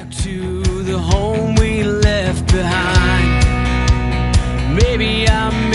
back to the home we left behind. Maybe I'm